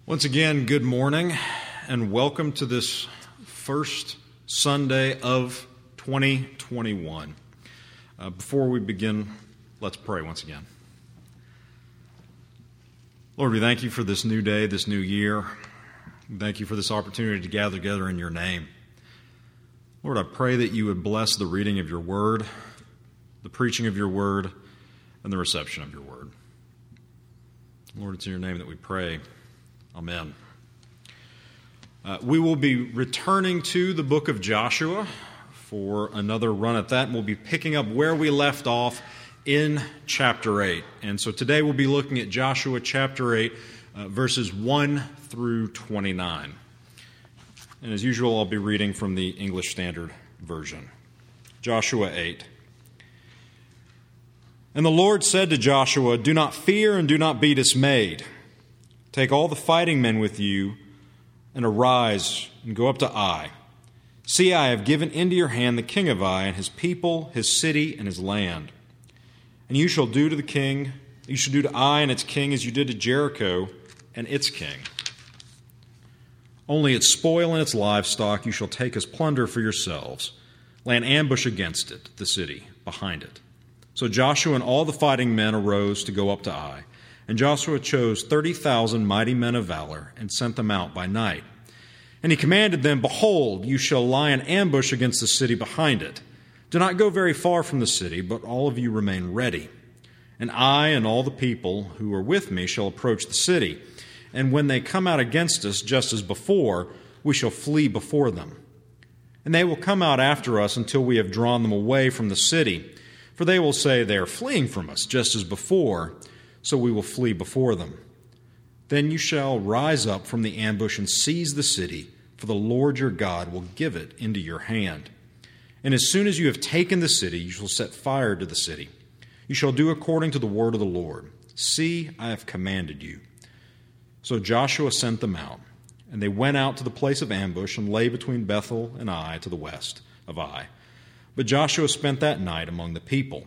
Once again, good morning and welcome to this first Sunday of 2021. Before we begin, let's pray once again. Lord, we thank you for this new day, this new year. We thank you for this opportunity to gather together in your name. Lord, I pray that you would bless the reading of your word, the preaching of your word, and the reception of your word. Lord, it's in your name that we pray. Amen. We will be returning to the book of Joshua for another run at that, and we'll be picking up where we left off in chapter 8. And so today we'll be looking at Joshua chapter 8, verses 1 through 29. And as usual, I'll be reading from the English Standard Version. Joshua 8. And the Lord said to Joshua, "Do not fear and do not be dismayed. Take all the fighting men with you and arise and go up to Ai. See, I have given into your hand the king of Ai and his people, his city, and his land. And you shall do to the king, you shall do to Ai and its king as you did to Jericho and its king. Only its spoil and its livestock you shall take as plunder for yourselves. Lay an ambush against it, the city, behind it." So Joshua and all the fighting men arose to go up to Ai. And Joshua chose 30,000 mighty men of valor and sent them out by night. And he commanded them, "Behold, you shall lie in ambush against the city behind it. Do not go very far from the city, but all of you remain ready. And I and all the people who are with me shall approach the city. And when they come out against us, just as before, we shall flee before them. And they will come out after us until we have drawn them away from the city. For they will say, 'They are fleeing from us, just as before,' so we will flee before them. Then you shall rise up from the ambush and seize the city, for the Lord your God will give it into your hand. And as soon as you have taken the city, you shall set fire to the city. You shall do according to the word of the Lord. See, I have commanded you." So Joshua sent them out, and they went out to the place of ambush and lay between Bethel and Ai to the west of Ai. But Joshua spent that night among the people.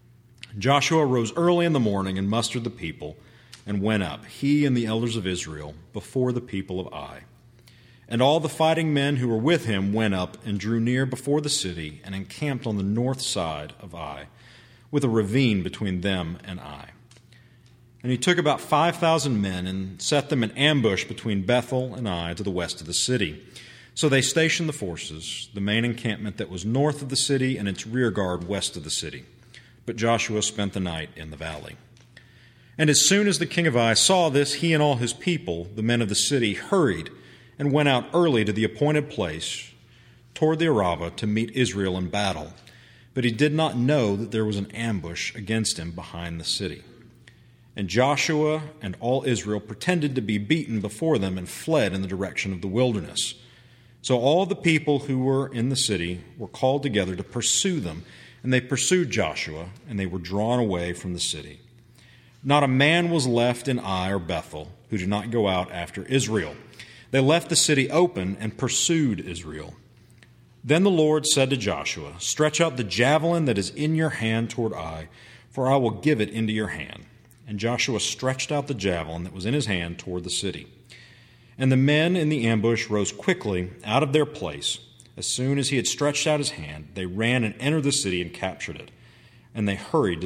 Joshua rose early in the morning and mustered the people and went up, he and the elders of Israel, before the people of Ai. And all the fighting men who were with him went up and drew near before the city and encamped on the north side of Ai, with a ravine between them and Ai. And he took about 5,000 men and set them in ambush between Bethel and Ai to the west of the city. So they stationed the forces, the main encampment that was north of the city and its rear guard west of the city. But Joshua spent the night in the valley. And as soon as the king of Ai saw this, he and all his people, the men of the city, hurried and went out early to the appointed place toward the Arabah to meet Israel in battle. But he did not know that there was an ambush against him behind the city. And Joshua and all Israel pretended to be beaten before them and fled in the direction of the wilderness. So all the people who were in the city were called together to pursue them, and they pursued Joshua, and they were drawn away from the city. Not a man was left in Ai or Bethel who did not go out after Israel. They left the city open and pursued Israel. Then the Lord said to Joshua, "Stretch out the javelin that is in your hand toward Ai, for I will give it into your hand." And Joshua stretched out the javelin that was in his hand toward the city. And the men in the ambush rose quickly out of their place. As soon as he had stretched out his hand, they ran and entered the city and captured it. And they hurried to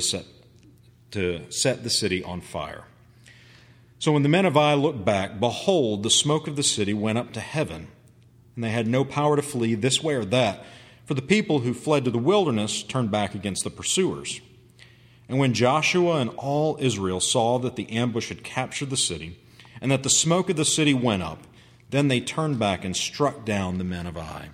set the city on fire. So when the men of Ai looked back, behold, the smoke of the city went up to heaven, and they had no power to flee this way or that, for the people who fled to the wilderness turned back against the pursuers. And when Joshua and all Israel saw that the ambush had captured the city, and that the smoke of the city went up, then they turned back and struck down the men of Ai.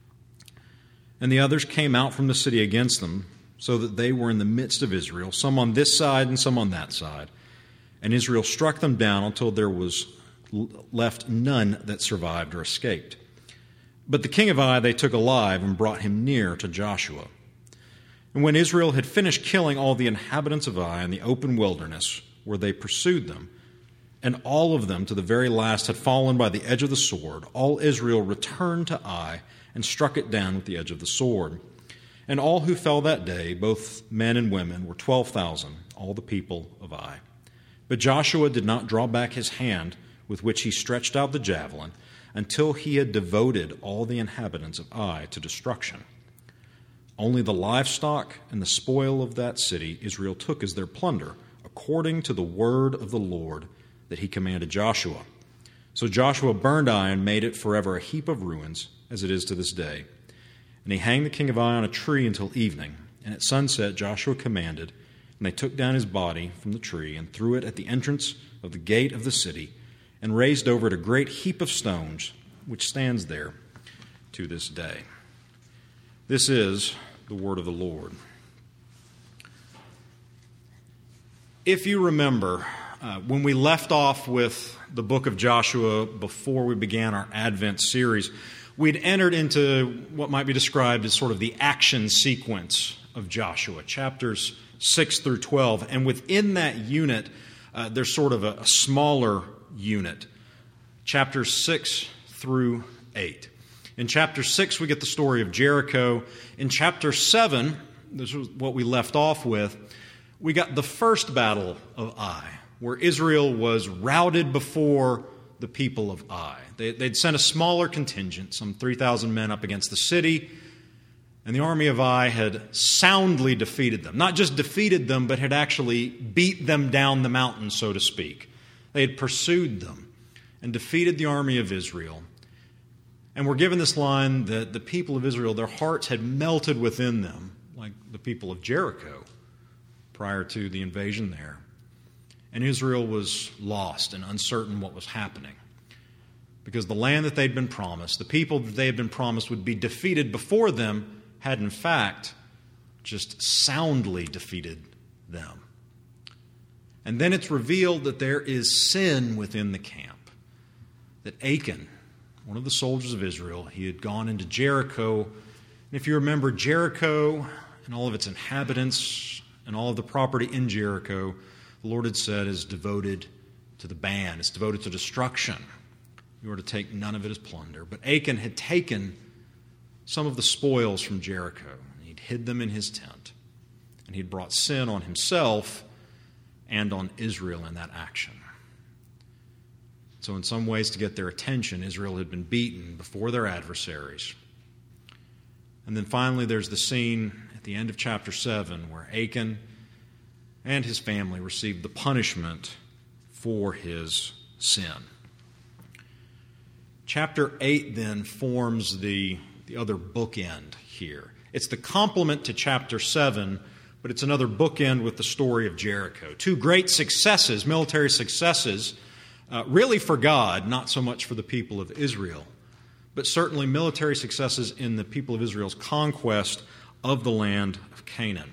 And the others came out from the city against them, so that they were in the midst of Israel, some on this side and some on that side. And Israel struck them down until there was left none that survived or escaped. But the king of Ai they took alive and brought him near to Joshua. And when Israel had finished killing all the inhabitants of Ai in the open wilderness, where they pursued them, and all of them to the very last had fallen by the edge of the sword, all Israel returned to Ai and struck it down with the edge of the sword. And all who fell that day, both men and women, were 12,000, all the people of Ai. But Joshua did not draw back his hand with which he stretched out the javelin, until he had devoted all the inhabitants of Ai to destruction. Only the livestock and the spoil of that city Israel took as their plunder, according to the word of the Lord that he commanded Joshua. So Joshua burned Ai and made it forever a heap of ruins, as it is to this day. And he hanged the king of Ai on a tree until evening. And at sunset Joshua commanded, and they took down his body from the tree and threw it at the entrance of the gate of the city, and raised over it a great heap of stones, which stands there to this day. This is the word of the Lord. If you remember, when we left off with the book of Joshua before we began our Advent series, we'd entered into what might be described as sort of the action sequence of Joshua, chapters 6 through 12. And within that unit, there's sort of a smaller unit, chapters 6 through 8. In chapter 6, we get the story of Jericho. In chapter 7, this was what we left off with, we got the first battle of Ai, where Israel was routed before the people of Ai. They'd sent a smaller contingent, some 3,000 men, up against the city, and the army of Ai had soundly defeated them. Not just defeated them, but had actually beat them down the mountain, so to speak. They had pursued them and defeated the army of Israel. And we're given this line that the people of Israel, their hearts had melted within them, like the people of Jericho prior to the invasion there. And Israel was lost and uncertain what was happening, because the land that they'd been promised, the people that they had been promised would be defeated before them, had in fact just soundly defeated them. And then it's revealed that there is sin within the camp, that Achan, one of the soldiers of Israel, he had gone into Jericho. And if you remember, Jericho and all of its inhabitants and all of the property in Jericho, the Lord had said, is devoted to the ban. It's devoted to destruction. You are to take none of it as plunder. But Achan had taken some of the spoils from Jericho, and he'd hid them in his tent. And he'd brought sin on himself and on Israel in that action. So in some ways, to get their attention, Israel had been beaten before their adversaries. And then finally, there's the scene at the end of chapter 7 where Achan and his family received the punishment for his sin. Chapter 8 then forms the other bookend here. It's the complement to chapter 7, but it's another bookend with the story of Jericho. Two great successes, military successes, really for God, not so much for the people of Israel, but certainly military successes in the people of Israel's conquest of the land of Canaan.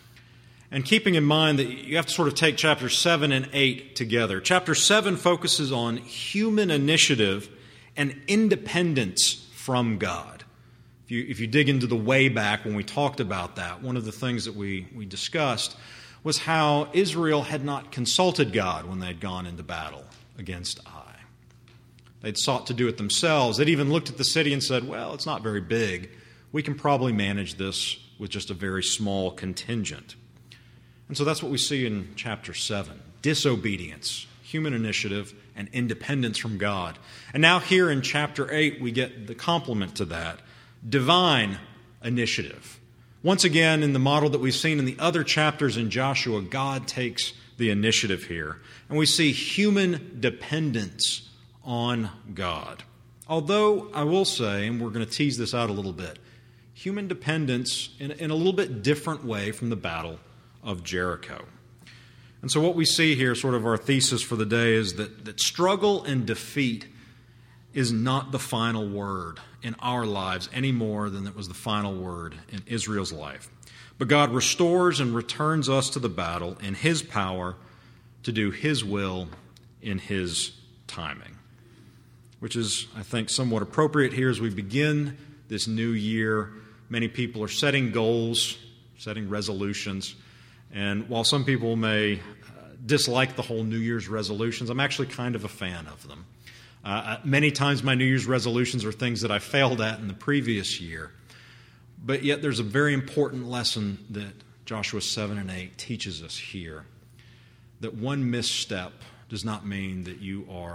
And keeping in mind that you have to sort of take chapters 7 and 8 together. Chapter 7 focuses on human initiative and independence from God. If you dig into the way back when we talked about that, one of the things that we discussed was how Israel had not consulted God when they'd gone into battle against Ai. They'd sought to do it themselves. They'd even looked at the city and said, well, it's not very big. We can probably manage this with just a very small contingent. And so that's what we see in chapter 7. Disobedience, human initiative, and independence from God. And now here in chapter 8, we get the complement to that. Divine initiative. Once again, in the model that we've seen in the other chapters in Joshua, God takes the initiative here. And we see human dependence on God. Although, I will say, and we're going to tease this out a little bit, human dependence in a little bit different way from the battle of Jericho. And so what we see here, sort of our thesis for the day, is that struggle and defeat is not the final word in our lives any more than it was the final word in Israel's life. But God restores and returns us to the battle in His power to do His will in His timing, which is, I think, somewhat appropriate here as we begin this new year. Many people are setting goals, setting resolutions, and while some people may dislike the whole New Year's resolutions, I'm actually kind of a fan of them. Many times my New Year's resolutions are things that I failed at in the previous year. But yet there's a very important lesson that Joshua 7 and 8 teaches us here. That one misstep does not mean that you are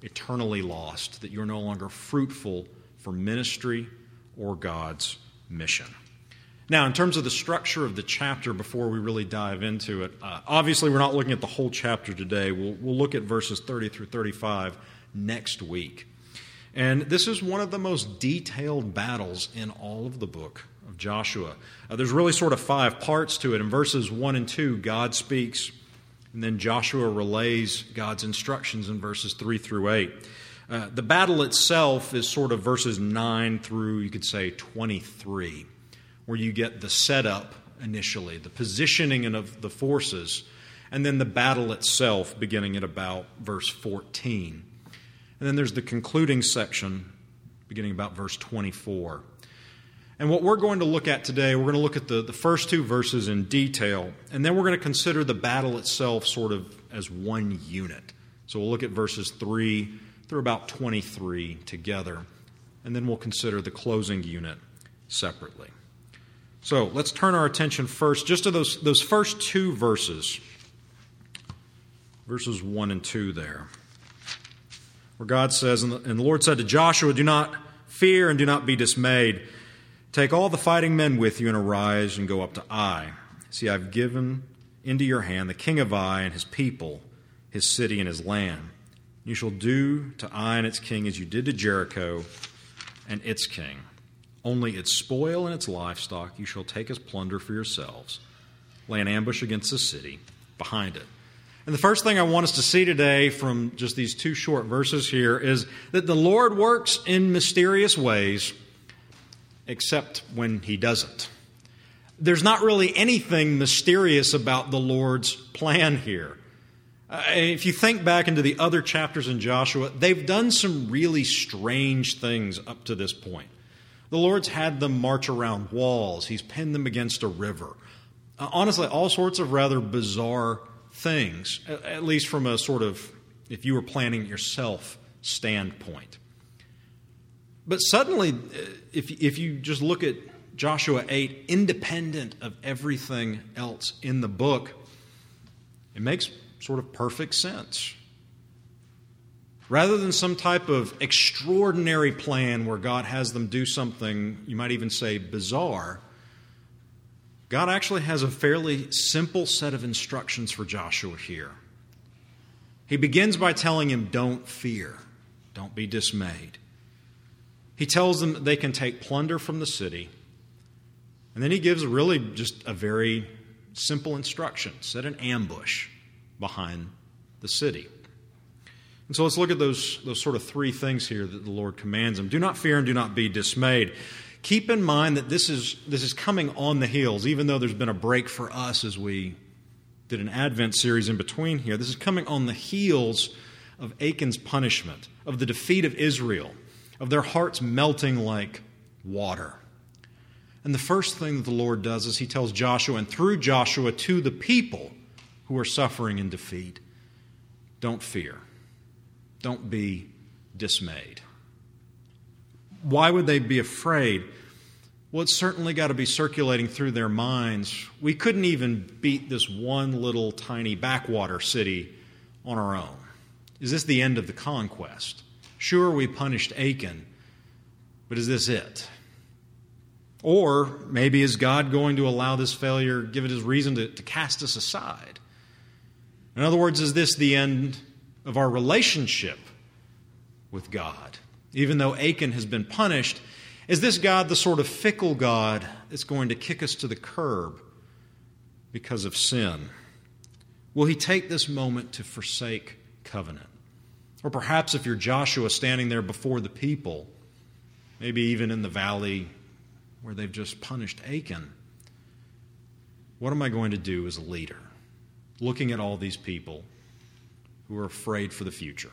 eternally lost, that you're no longer fruitful for ministry or God's mission. Now, in terms of the structure of the chapter, before we really dive into it, obviously we're not looking at the whole chapter today. We'll look at verses 30 through 35 next week. And this is one of the most detailed battles in all of the book of Joshua. There's really sort of 5 parts to it. In verses 1 and 2, God speaks, and then Joshua relays God's instructions in verses 3 through 8. The battle itself is sort of verses 9 through, you could say, 23. Where you get the setup initially, the positioning of the forces, and then the battle itself beginning at about verse 14. And then there's the concluding section beginning about verse 24. And what we're going to look at today, we're going to look at the first 2 verses in detail, and then we're going to consider the battle itself sort of as one unit. So we'll look at verses 3 through about 23 together, and then we'll consider the closing unit separately. So let's turn our attention first just to those first 2 verses, verses 1 and 2 there, where God says, and the Lord said to Joshua, "Do not fear and do not be dismayed. Take all the fighting men with you and arise and go up to Ai. See, I've given into your hand the king of Ai and his people, his city and his land. You shall do to Ai and its king as you did to Jericho and its king. Only its spoil and its livestock you shall take as plunder for yourselves. Lay an ambush against the city behind it." And the first thing I want us to see today from just these 2 short verses here is that the Lord works in mysterious ways, except when He doesn't. There's not really anything mysterious about the Lord's plan here. If you think back into the other chapters in Joshua, they've done some really strange things up to this point. The Lord's had them march around walls. He's pinned them against a river. Honestly, all sorts of rather bizarre things, at least from a sort of, if you were planning it yourself, standpoint. But suddenly, if you just look at Joshua 8, independent of everything else in the book, it makes sort of perfect sense. Rather than some type of extraordinary plan where God has them do something, you might even say bizarre, God actually has a fairly simple set of instructions for Joshua here. He begins by telling him, don't fear, don't be dismayed. He tells them that they can take plunder from the city, and then he gives really just a very simple instruction: set an ambush behind the city. And so let's look at those sort of 3 things here that the Lord commands them. Do not fear and do not be dismayed. Keep in mind that this is coming on the heels, even though there's been a break for us as we did an Advent series in between here. This is coming on the heels of Achan's punishment, of the defeat of Israel, of their hearts melting like water. And the first thing that the Lord does is He tells Joshua, and through Joshua to the people who are suffering in defeat, don't fear. Don't be dismayed. Why would they be afraid? Well, it's certainly got to be circulating through their minds. We couldn't even beat this one little tiny backwater city on our own. Is this the end of the conquest? Sure, we punished Achan, but is this it? Or maybe is God going to allow this failure, give it as reason to cast us aside? In other words, is this the end of our relationship with God? Even though Achan has been punished, is this God the sort of fickle God that's going to kick us to the curb because of sin? Will He take this moment to forsake covenant? Or perhaps if you're Joshua standing there before the people, maybe even in the valley where they've just punished Achan, what am I going to do as a leader, looking at all these people who are afraid for the future?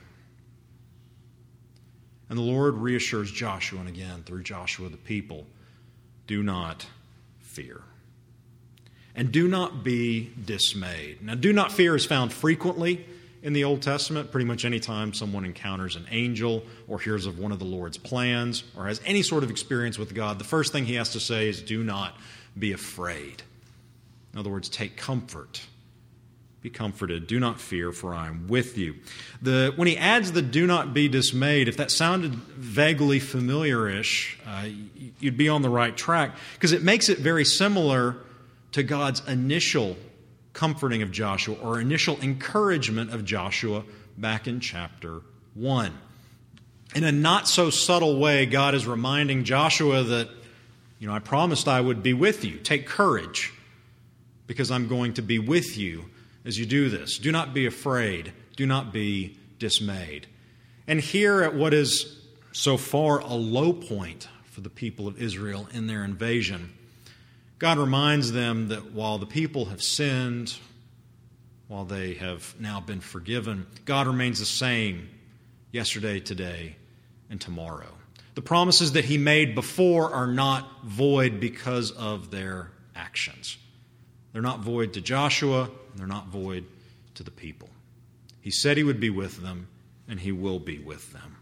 And the Lord reassures Joshua, and again, through Joshua the people, do not fear. And do not be dismayed. Now, do not fear is found frequently in the Old Testament. Pretty much any time someone encounters an angel or hears of one of the Lord's plans or has any sort of experience with God, the first thing he has to say is, do not be afraid. In other words, take comfort. Be comforted. Do not fear, for I am with you. When he adds the do not be dismayed, if that sounded vaguely familiar-ish, you'd be on the right track, because it makes it very similar to God's initial comforting of Joshua, or initial encouragement of Joshua back in chapter 1. In a not so subtle way, God is reminding Joshua that, I promised I would be with you. Take courage, because I'm going to be with you as you do this. Do not be afraid. Do not be dismayed. And here at what is so far a low point for the people of Israel in their invasion, God reminds them that while the people have sinned, while they have now been forgiven, God remains the same yesterday, today, and tomorrow. The promises that He made before are not void because of their actions. They're not void to Joshua, and they're not void to the people. He said He would be with them, and He will be with them.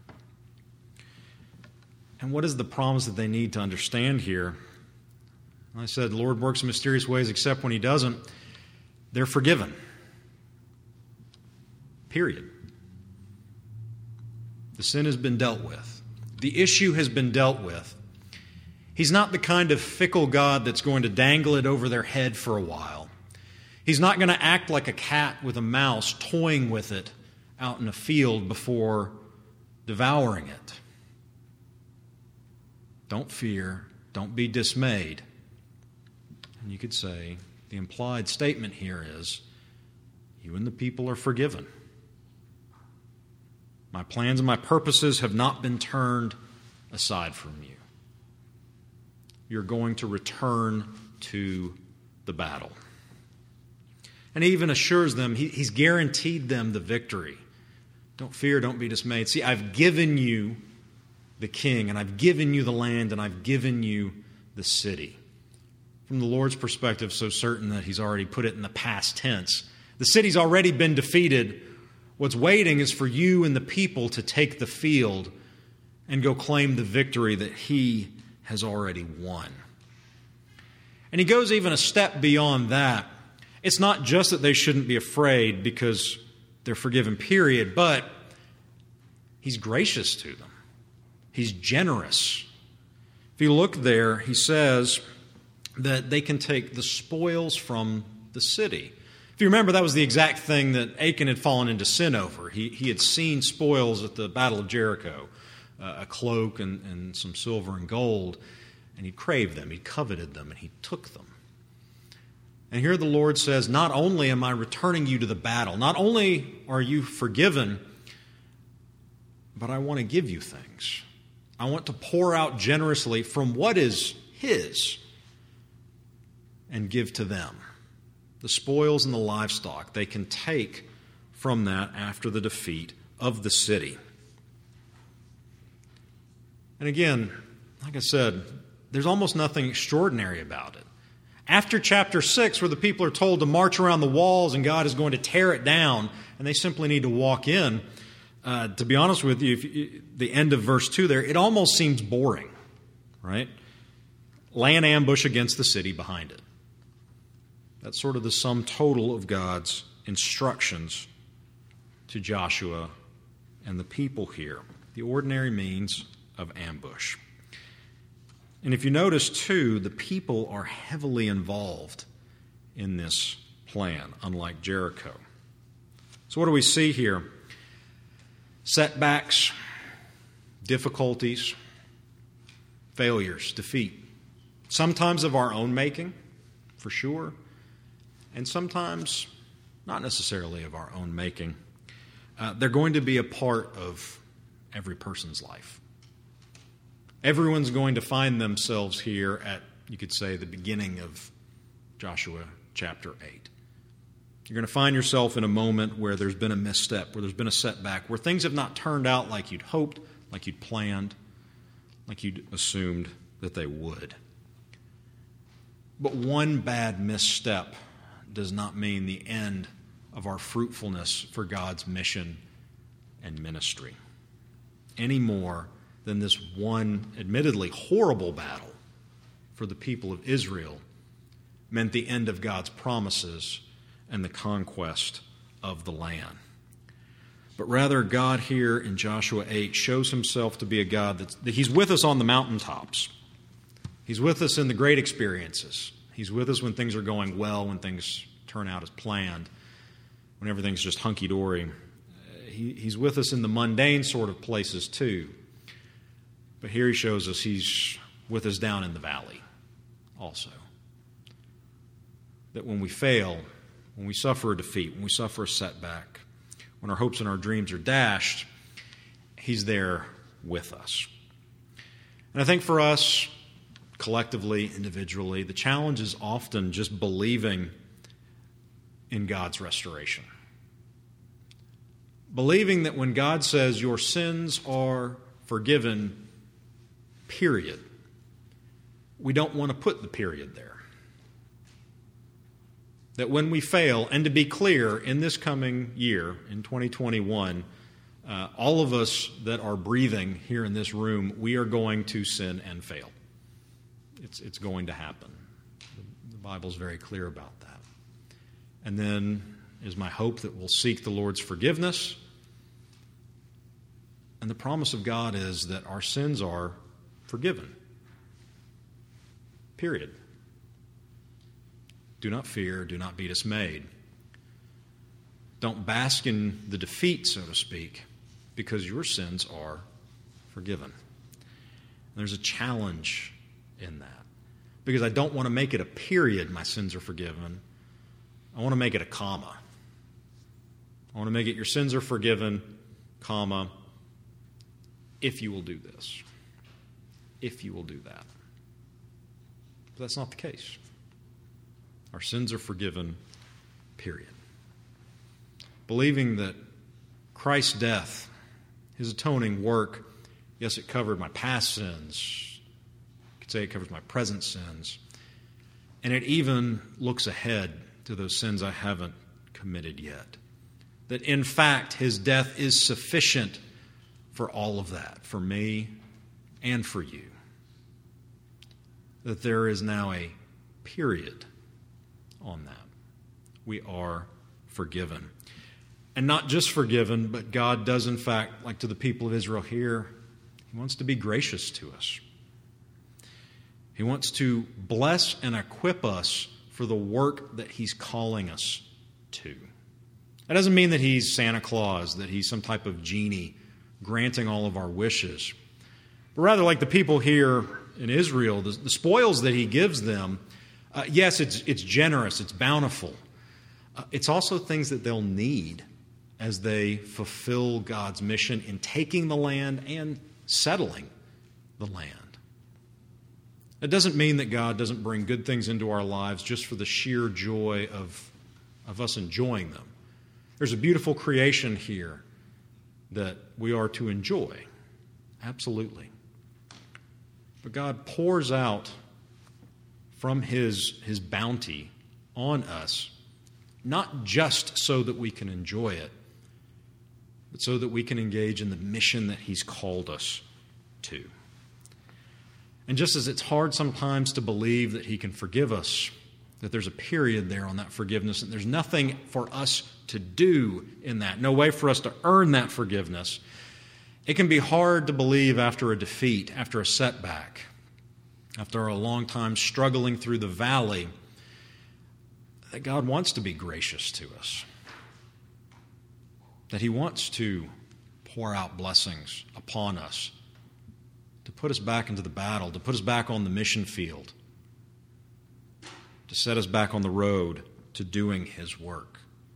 And what is the promise that they need to understand here? I said, the Lord works in mysterious ways except when He doesn't. They're forgiven. Period. The sin has been dealt with. The issue has been dealt with. He's not the kind of fickle God that's going to dangle it over their head for a while. He's not going to act like a cat with a mouse, toying with it out in a field before devouring it. Don't fear. Don't be dismayed. And you could say the implied statement here is, you and the people are forgiven. My plans and my purposes have not been turned aside from you. You're going to return to the battle. And He even assures them, He's guaranteed them the victory. Don't fear, don't be dismayed. See, I've given you the king, and I've given you the land, and I've given you the city. From the Lord's perspective, so certain that He's already put it in the past tense. The city's already been defeated. What's waiting is for you and the people to take the field and go claim the victory that He has already won. And He goes even a step beyond that. It's not just that they shouldn't be afraid because they're forgiven, period, but He's gracious to them. He's generous. If you look there, He says that they can take the spoils from the city. If you remember, that was the exact thing that Achan had fallen into sin over. He had seen spoils at the Battle of Jericho, a cloak and some silver and gold, and he craved them, he coveted them, and he took them. And here the Lord says, not only am I returning you to the battle, not only are you forgiven, but I want to give you things. I want to pour out generously from what is His and give to them. The spoils and the livestock they can take from that after the defeat of the city. And again, like I said, there's almost nothing extraordinary about it. After chapter 6, where the people are told to march around the walls and God is going to tear it down, and they simply need to walk in, to be honest with you, the end of verse 2 there, it almost seems boring, right? Lay an ambush against the city behind it. That's sort of the sum total of God's instructions to Joshua and the people here. The ordinary means of ambush. And if you notice, too, the people are heavily involved in this plan, unlike Jericho. So what do we see here? Setbacks, difficulties, failures, defeat. Sometimes of our own making, for sure, and sometimes not necessarily of our own making. They're going to be a part of every person's life. Everyone's going to find themselves here at, you could say, the beginning of Joshua chapter 8. You're going to find yourself in a moment where there's been a misstep, where there's been a setback, where things have not turned out like you'd hoped, like you'd planned, like you'd assumed that they would. But one bad misstep does not mean the end of our fruitfulness for God's mission and ministry, any more than this one admittedly horrible battle for the people of Israel meant the end of God's promises and the conquest of the land. But rather, God here in Joshua 8 shows himself to be a God that he's with us on the mountaintops. He's with us in the great experiences. He's with us when things are going well, when things turn out as planned, when everything's just hunky-dory. He's with us in the mundane sort of places too. But here he shows us he's with us down in the valley also. That when we fail, when we suffer a defeat, when we suffer a setback, when our hopes and our dreams are dashed, he's there with us. And I think for us, collectively, individually, the challenge is often just believing in God's restoration. Believing that when God says your sins are forgiven, period, we don't want to put the period there. That when we fail, and to be clear, in this coming year, in 2021, all of us that are breathing here in this room, we are going to sin and fail. It's going to happen. The Bible's very clear about that. And then is my hope that we'll seek the Lord's forgiveness. And the promise of God is that our sins are forgiven. Period. Do not fear, do not be dismayed. Don't bask in the defeat, so to speak, because your sins are forgiven. And there's a challenge in that. Because I don't want to make it a period, my sins are forgiven. I want to make it a comma. I want to make it your sins are forgiven, comma, if you will do this. If you will do that. But that's not the case. Our sins are forgiven, period. Believing that Christ's death, his atoning work, yes, it covered my past sins. You could say it covers my present sins. And it even looks ahead to those sins I haven't committed yet. That in fact, his death is sufficient for all of that, for me and for you. That there is now a period on that. We are forgiven. And not just forgiven, but God does in fact, like to the people of Israel here, he wants to be gracious to us. He wants to bless and equip us for the work that he's calling us to. That doesn't mean that he's Santa Claus, that he's some type of genie granting all of our wishes. But rather, like the people here in Israel, the spoils that he gives them, yes, it's generous, it's bountiful. It's also things that they'll need as they fulfill God's mission in taking the land and settling the land. It doesn't mean that God doesn't bring good things into our lives just for the sheer joy of us enjoying them. There's a beautiful creation here that we are to enjoy. Absolutely. But God pours out from his bounty on us, not just so that we can enjoy it, but so that we can engage in the mission that he's called us to. And just as it's hard sometimes to believe that he can forgive us, that there's a period there on that forgiveness, and there's nothing for us to do in that, no way for us to earn that forgiveness, it can be hard to believe after a defeat, after a setback, after a long time struggling through the valley, that God wants to be gracious to us, that he wants to pour out blessings upon us, to put us back into the battle, to put us back on the mission field, to set us back on the road to doing his work.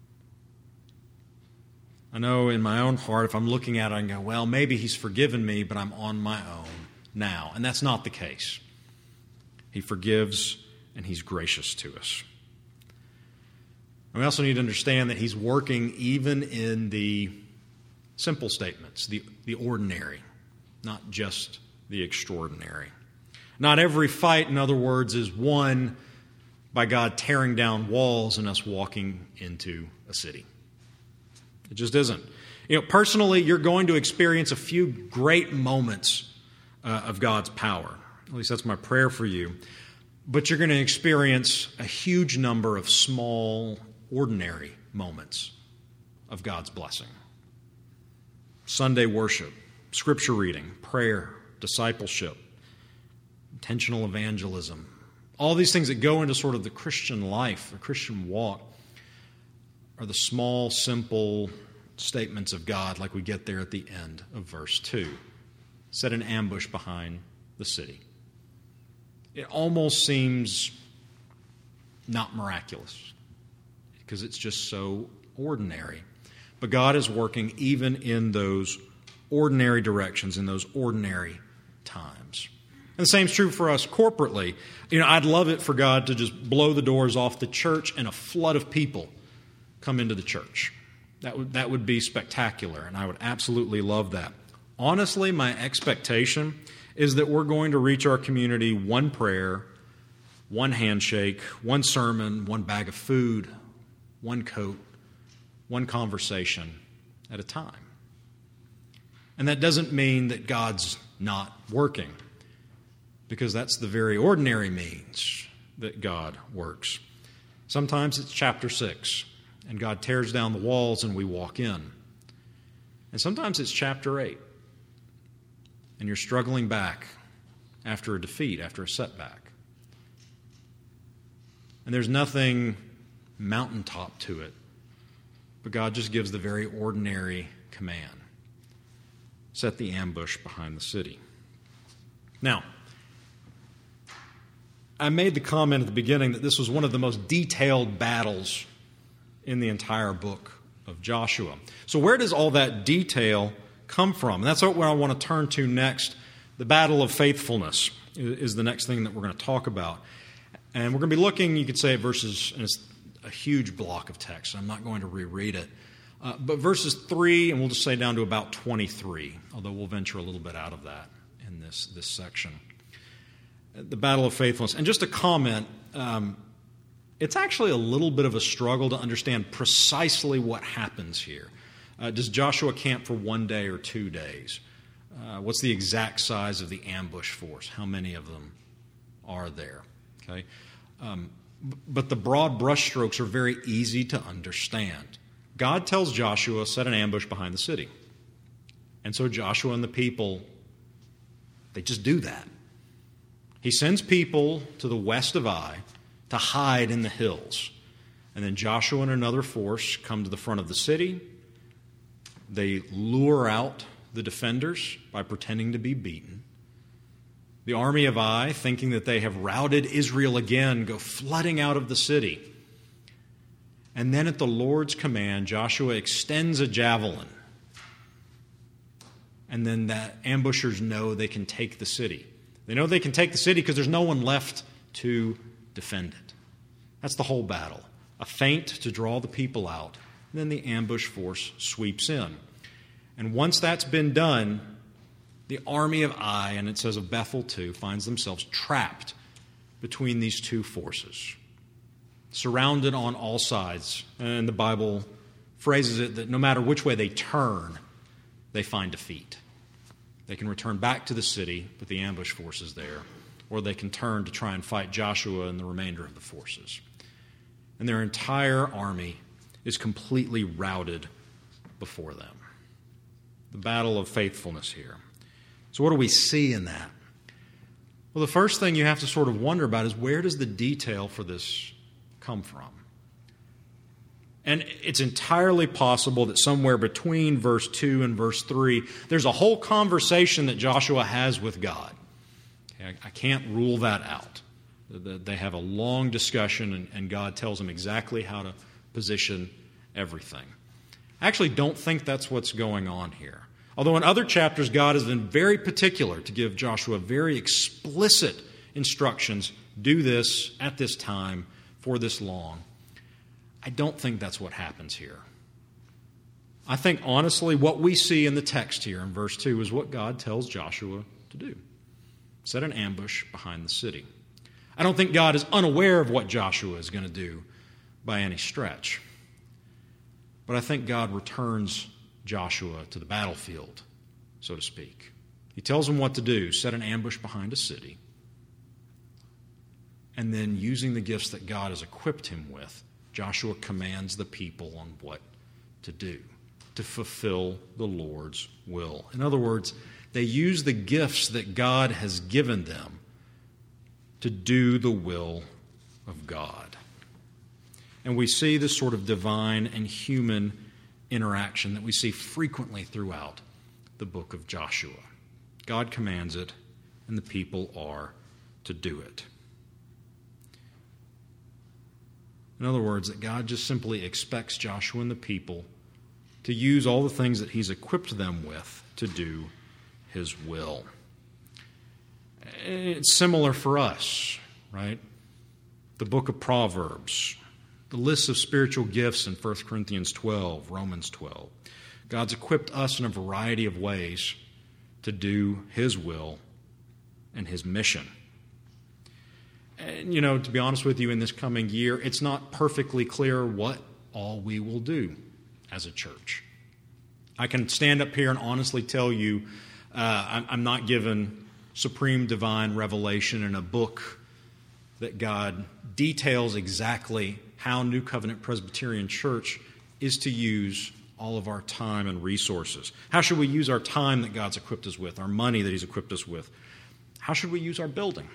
I know in my own heart, if I'm looking at it, I can go, well, maybe he's forgiven me, but I'm on my own now. And that's not the case. He forgives and he's gracious to us. And we also need to understand that he's working even in the simple statements, the ordinary, not just the extraordinary. Not every fight, in other words, is won by God tearing down walls and us walking into a city. It just isn't. Personally, you're going to experience a few great moments of God's power. At least that's my prayer for you. But you're going to experience a huge number of small ordinary moments of God's blessing. Sunday worship, scripture reading, prayer, discipleship, intentional evangelism, all these things that go into sort of the Christian life, the Christian walk, are the small, simple statements of God like we get there at the end of verse 2. Set an ambush behind the city. It almost seems not miraculous because it's just so ordinary. But God is working even in those ordinary directions, in those ordinary times. And the same is true for us corporately. I'd love it for God to just blow the doors off the church and a flood of people come into the church. That would be spectacular, and I would absolutely love that. Honestly, my expectation is that we're going to reach our community one prayer, one handshake, one sermon, one bag of food, one coat, one conversation at a time. And that doesn't mean that God's not working, because that's the very ordinary means that God works. Sometimes it's chapter 6, and God tears down the walls and we walk in. And sometimes it's chapter 8, and you're struggling back after a defeat, after a setback. And there's nothing mountaintop to it, but God just gives the very ordinary command. Set the ambush behind the city. Now, I made the comment at the beginning that this was one of the most detailed battles in the entire book of Joshua. So where does all that detail come from? And that's what I want to turn to next. The battle of faithfulness is the next thing that we're going to talk about. And we're going to be looking, you could say, at verses, and it's a huge block of text, so I'm not going to reread it. But verses 3, and we'll just say down to about 23, although we'll venture a little bit out of that in this section. The battle of faithfulness. And just a comment, it's actually a little bit of a struggle to understand precisely what happens here. Does Joshua camp for 1 day or 2 days? What's the exact size of the ambush force? How many of them are there? Okay, but the broad brushstrokes are very easy to understand. God tells Joshua, set an ambush behind the city. And so Joshua and the people, they just do that. He sends people to the west of Ai to hide in the hills. And then Joshua and another force come to the front of the city. They lure out the defenders by pretending to be beaten. The army of Ai, thinking that they have routed Israel again, go flooding out of the city. And then at the Lord's command, Joshua extends a javelin. And then the ambushers know they can take the city. They know they can take the city because there's no one left to defend it. That's the whole battle. A feint to draw the people out. And then the ambush force sweeps in. And once that's been done, the army of Ai, and it says of Bethel too, finds themselves trapped between these two forces, surrounded on all sides. And the Bible phrases it that no matter which way they turn, they find defeat. They can return back to the city, but the ambush force is there, or they can turn to try and fight Joshua and the remainder of the forces. And their entire army is completely routed before them. The battle of faithfulness here. So what do we see in that? Well, the first thing you have to sort of wonder about is, where does the detail for this come from? And it's entirely possible that somewhere between verse 2 and verse 3, there's a whole conversation that Joshua has with God. Okay, I can't rule that out. They have a long discussion, and God tells them exactly how to position everything. I actually don't think that's what's going on here. Although in other chapters, God has been very particular to give Joshua very explicit instructions. Do this at this time for this long. I don't think that's what happens here. I think, honestly, what we see in the text here in verse 2 is what God tells Joshua to do. Set an ambush behind the city. I don't think God is unaware of what Joshua is going to do by any stretch. But I think God returns Joshua to the battlefield, so to speak. He tells him what to do, set an ambush behind a city, and then using the gifts that God has equipped him with, Joshua commands the people on what to do to fulfill the Lord's will. In other words, they use the gifts that God has given them to do the will of God. And we see this sort of divine and human interaction that we see frequently throughout the book of Joshua. God commands it, and the people are to do it. In other words, that God just simply expects Joshua and the people to use all the things that he's equipped them with to do his will. It's similar for us, right? The book of Proverbs, the list of spiritual gifts in 1 Corinthians 12, Romans 12. God's equipped us in a variety of ways to do his will and his mission. And, to be honest with you, in this coming year, it's not perfectly clear what all we will do as a church. I can stand up here and honestly tell you I'm not given supreme divine revelation in a book that God details exactly how New Covenant Presbyterian Church is to use all of our time and resources. How should we use our time that God's equipped us with, our money that he's equipped us with? How should we use our building?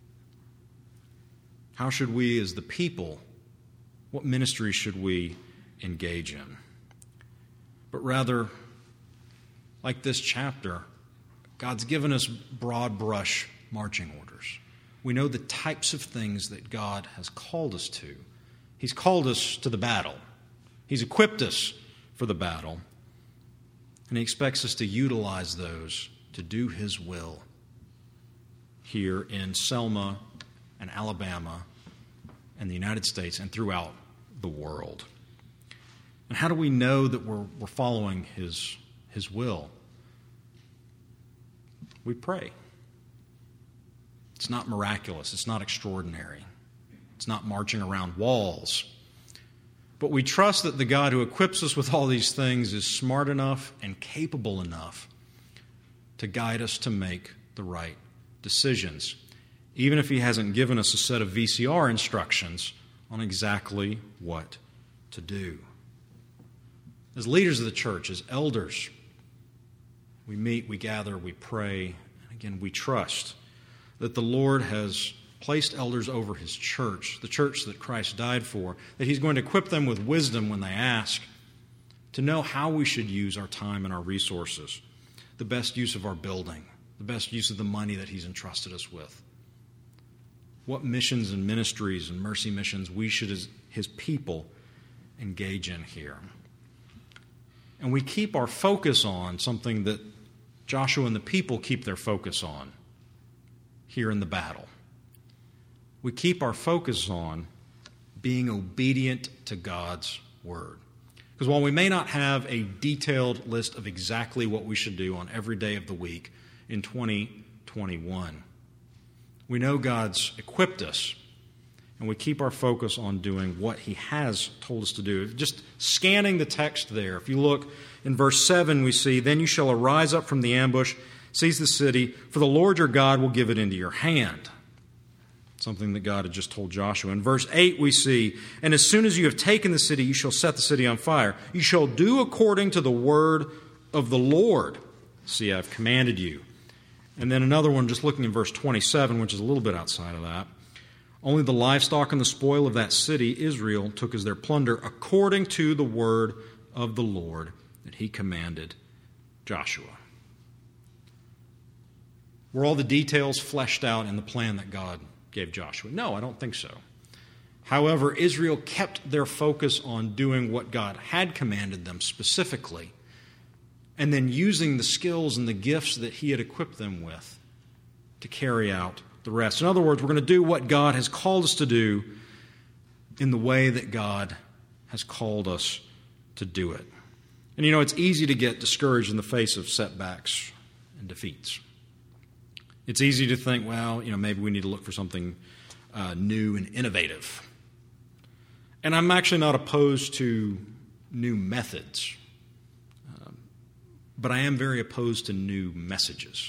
How should we, as the people, what ministry should we engage in? But rather, like this chapter, God's given us broad brush marching orders. We know the types of things that God has called us to. He's called us to the battle. He's equipped us for the battle. And he expects us to utilize those to do his will here in Selma and Alabama and the United States and throughout the world. And how do we know that we're following his will? We pray. It's not miraculous. It's not extraordinary. It's not marching around walls. But we trust that the God who equips us with all these things is smart enough and capable enough to guide us to make the right decisions, even if he hasn't given us a set of VCR instructions on exactly what to do. As leaders of the church, as elders, we meet, we gather, we pray, and again, we trust that the Lord has placed elders over his church, the church that Christ died for, that he's going to equip them with wisdom when they ask, to know how we should use our time and our resources, the best use of our building, the best use of the money that he's entrusted us with, what missions and ministries and mercy missions we should, as his people, engage in here. And we keep our focus on something that Joshua and the people keep their focus on here in the battle. We keep our focus on being obedient to God's word. Because while we may not have a detailed list of exactly what we should do on every day of the week in 2021, we know God's equipped us, and we keep our focus on doing what he has told us to do. Just scanning the text there, if you look in verse 7, we see, "Then you shall arise up from the ambush, seize the city, for the Lord your God will give it into your hand." Something that God had just told Joshua. In verse 8 we see, "And as soon as you have taken the city, you shall set the city on fire. You shall do according to the word of the Lord. See, I've commanded you." And then another one, just looking in verse 27, which is a little bit outside of that. "Only the livestock and the spoil of that city Israel took as their plunder according to the word of the Lord that he commanded Joshua." Were all the details fleshed out in the plan that God gave Joshua? No, I don't think so. However, Israel kept their focus on doing what God had commanded them specifically, and then using the skills and the gifts that he had equipped them with to carry out the rest. In other words, we're going to do what God has called us to do in the way that God has called us to do it. And it's easy to get discouraged in the face of setbacks and defeats. It's easy to think, well, maybe we need to look for something new and innovative. And I'm actually not opposed to new methods, but I am very opposed to new messages.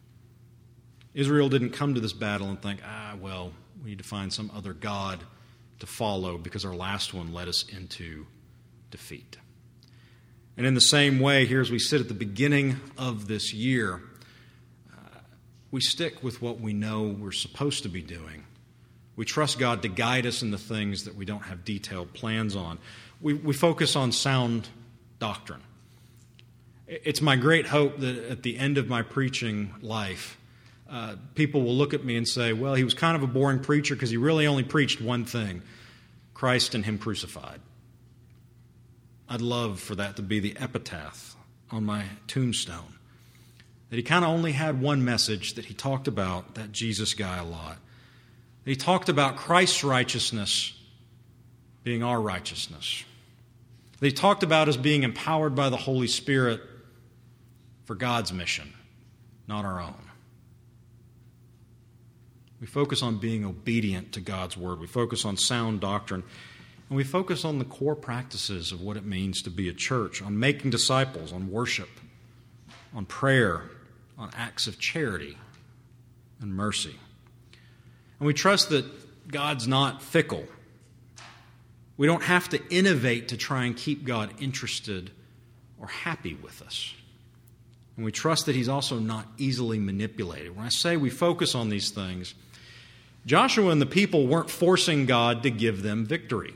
Israel didn't come to this battle and think, we need to find some other God to follow because our last one led us into defeat. And in the same way, here as we sit at the beginning of this year, we stick with what we know we're supposed to be doing. We trust God to guide us in the things that we don't have detailed plans on. We focus on sound doctrine. It's my great hope that at the end of my preaching life, people will look at me and say, well, he was kind of a boring preacher because he really only preached one thing, Christ and Him crucified. I'd love for that to be the epitaph on my tombstone. That he kind of only had one message, that he talked about that Jesus guy a lot. That he talked about Christ's righteousness being our righteousness. That he talked about us being empowered by the Holy Spirit for God's mission, not our own. We focus on being obedient to God's word. We focus on sound doctrine. And we focus on the core practices of what it means to be a church, on making disciples, on worship, on prayer, on acts of charity and mercy. And we trust that God's not fickle. We don't have to innovate to try and keep God interested or happy with us. And we trust that He's also not easily manipulated. When I say we focus on these things, Joshua and the people weren't forcing God to give them victory.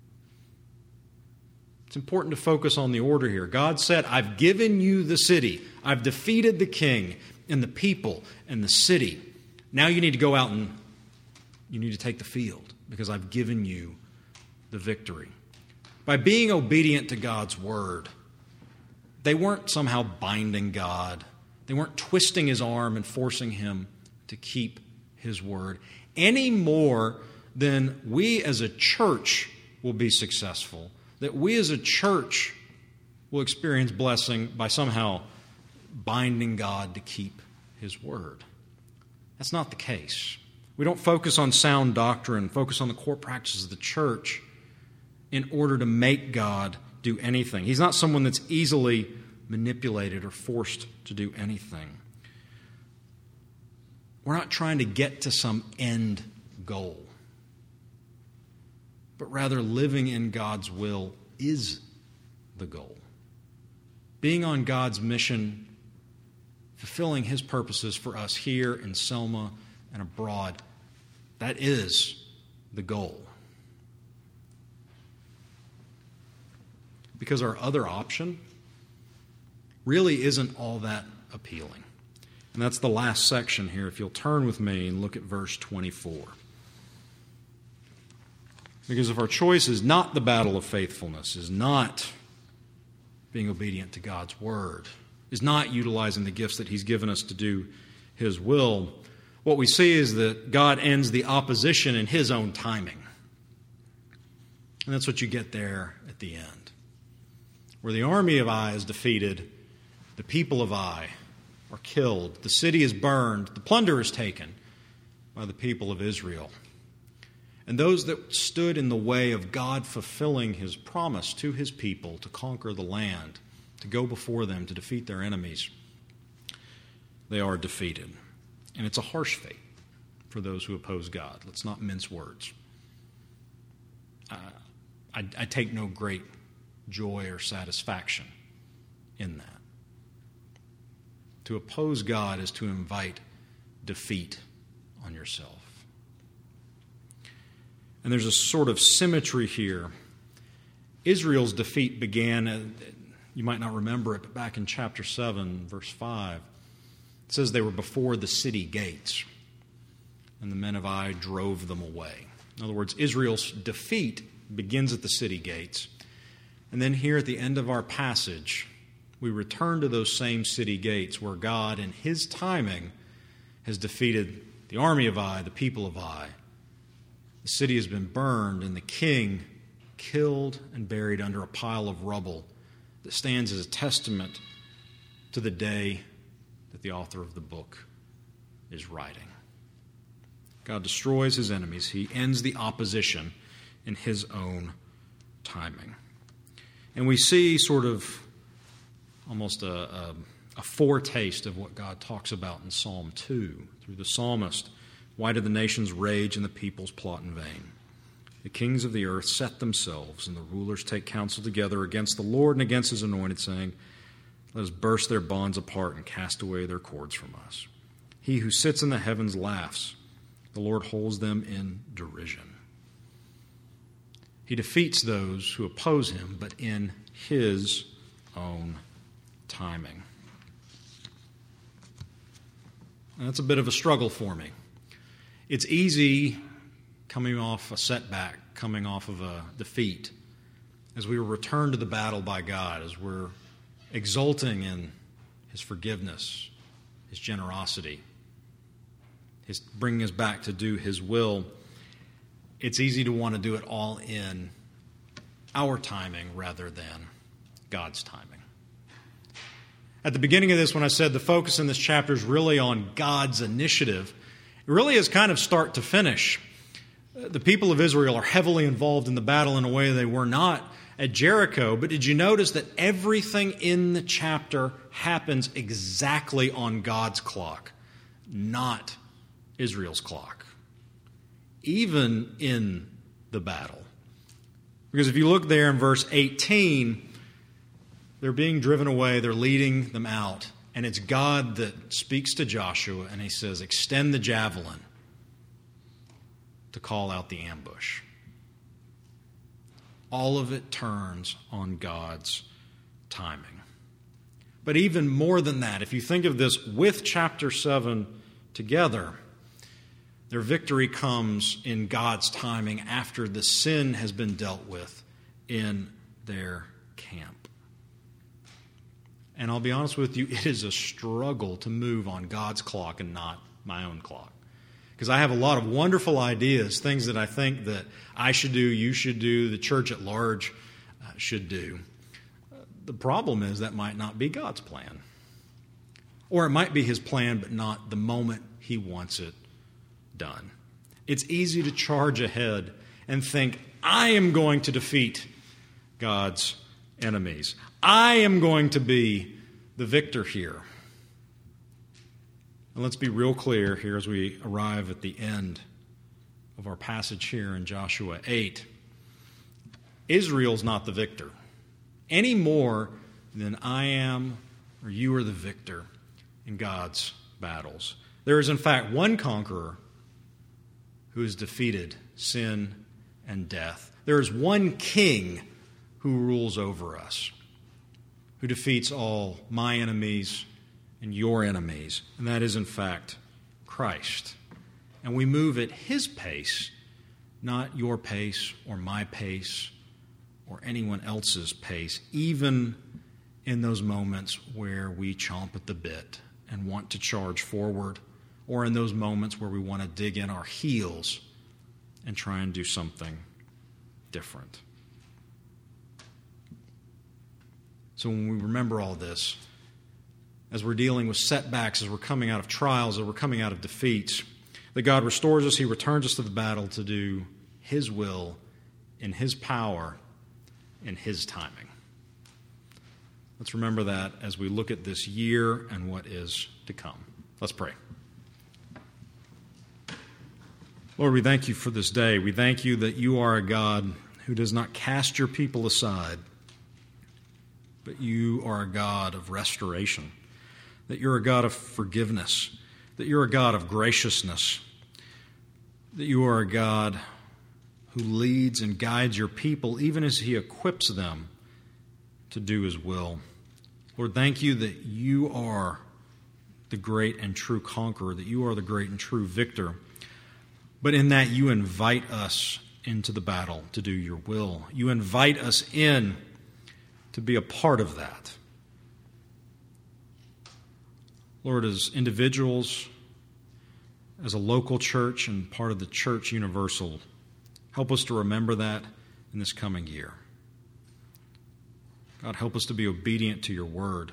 It's important to focus on the order here. God said, I've given you the city. I've defeated the king and the people and the city. Now you need to go out and you need to take the field because I've given you the victory. By being obedient to God's word, they weren't somehow binding God. They weren't twisting His arm and forcing Him to keep His word any more than we as a church will be successful, that we as a church will experience blessing by somehow binding God to keep His word. That's not the case. We don't focus on sound doctrine, focus on the core practices of the church in order to make God do anything. He's not someone that's easily manipulated or forced to do anything. We're not trying to get to some end goal, but rather living in God's will is the goal. Being on God's mission, fulfilling His purposes for us here in Selma and abroad, that is the goal. Because our other option really isn't all that appealing. And that's the last section here. If you'll turn with me and look at verse 24. Because if our choice is not the battle of faithfulness, is not being obedient to God's word, is not utilizing the gifts that He's given us to do His will, what we see is that God ends the opposition in His own timing. And that's what you get there at the end. Where the army of Ai is defeated, the people of Ai are killed, the city is burned, the plunder is taken by the people of Israel. And those that stood in the way of God fulfilling His promise to His people to conquer the land, to go before them, to defeat their enemies, they are defeated. And it's a harsh fate for those who oppose God. Let's not mince words. I take no great joy or satisfaction in that. To oppose God is to invite defeat on yourself. And there's a sort of symmetry here. Israel's defeat began, you might not remember it, but back in chapter 7, verse 5, it says they were before the city gates, and the men of Ai drove them away. In other words, Israel's defeat begins at the city gates. And then here at the end of our passage, we return to those same city gates where God, in His timing, has defeated the army of Ai, the people of Ai. The city has been burned, and the king killed and buried under a pile of rubble that stands as a testament to the day that the author of the book is writing. God destroys His enemies. He ends the opposition in His own timing. And we see sort of almost a foretaste of what God talks about in Psalm 2 through the psalmist. Why do the nations rage and the peoples plot in vain? The kings of the earth set themselves, and the rulers take counsel together against the Lord and against his anointed, saying, let us burst their bonds apart and cast away their cords from us. He who sits in the heavens laughs. The Lord holds them in derision. He defeats those who oppose him, but in his own timing. And that's a bit of a struggle for me. It's easy coming off a setback, coming off of a defeat, as we return to the battle by God, as we're exulting in his forgiveness, his generosity, his bringing us back to do his will. It's easy to want to do it all in our timing rather than God's timing. At the beginning of this, when I said the focus in this chapter is really on God's initiative, it really is kind of start to finish. The people of Israel are heavily involved in the battle in a way they were not at Jericho, but did you notice that everything in the chapter happens exactly on God's clock, not Israel's clock, even in the battle? Because if you look there in verse 18, they're being driven away, they're leading them out, and it's God that speaks to Joshua, and he says, extend the javelin to call out the ambush. All of it turns on God's timing. But even more than that, if you think of this with chapter 7 together, their victory comes in God's timing after the sin has been dealt with in their camp. And I'll be honest with you, it is a struggle to move on God's clock and not my own clock. Because I have a lot of wonderful ideas, things that I think that I should do, you should do, the church at large should do. The problem is that might not be God's plan. Or it might be his plan, but not the moment he wants it done. It's easy to charge ahead and think, I am going to defeat God's enemies. I am going to be the victor here. And let's be real clear here as we arrive at the end of our passage here in Joshua 8. Israel's not the victor, any more than I am or you are the victor in God's battles. There is, in fact, one conqueror who has defeated sin and death. There is one king who rules over us, who defeats all my enemies and your enemies, and that is, in fact, Christ. And we move at his pace, not your pace or my pace or anyone else's pace, even in those moments where we chomp at the bit and want to charge forward, or in those moments where we want to dig in our heels and try and do something different. So when we remember all this, as we're dealing with setbacks, as we're coming out of trials, as we're coming out of defeats, that God restores us, he returns us to the battle to do his will in his power, in his timing. Let's remember that as we look at this year and what is to come. Let's pray. Lord, we thank you for this day. We thank you that you are a God who does not cast your people aside, but you are a God of restoration, that you're a God of forgiveness, that you're a God of graciousness, that you are a God who leads and guides your people even as he equips them to do his will. Lord, thank you that you are the great and true conqueror, that you are the great and true victor, but in that you invite us into the battle to do your will. You invite us in to be a part of that. Lord, as individuals, as a local church and part of the church universal, help us to remember that in this coming year. God, help us to be obedient to your word.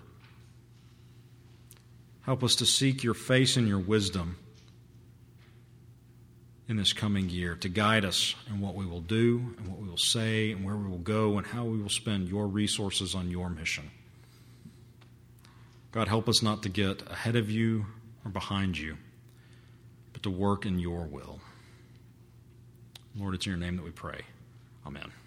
Help us to seek your face and your wisdom in this coming year, to guide us in what we will do and what we will say and where we will go and how we will spend your resources on your mission. God, help us not to get ahead of you or behind you, but to work in your will. Lord, it's in your name that we pray. Amen.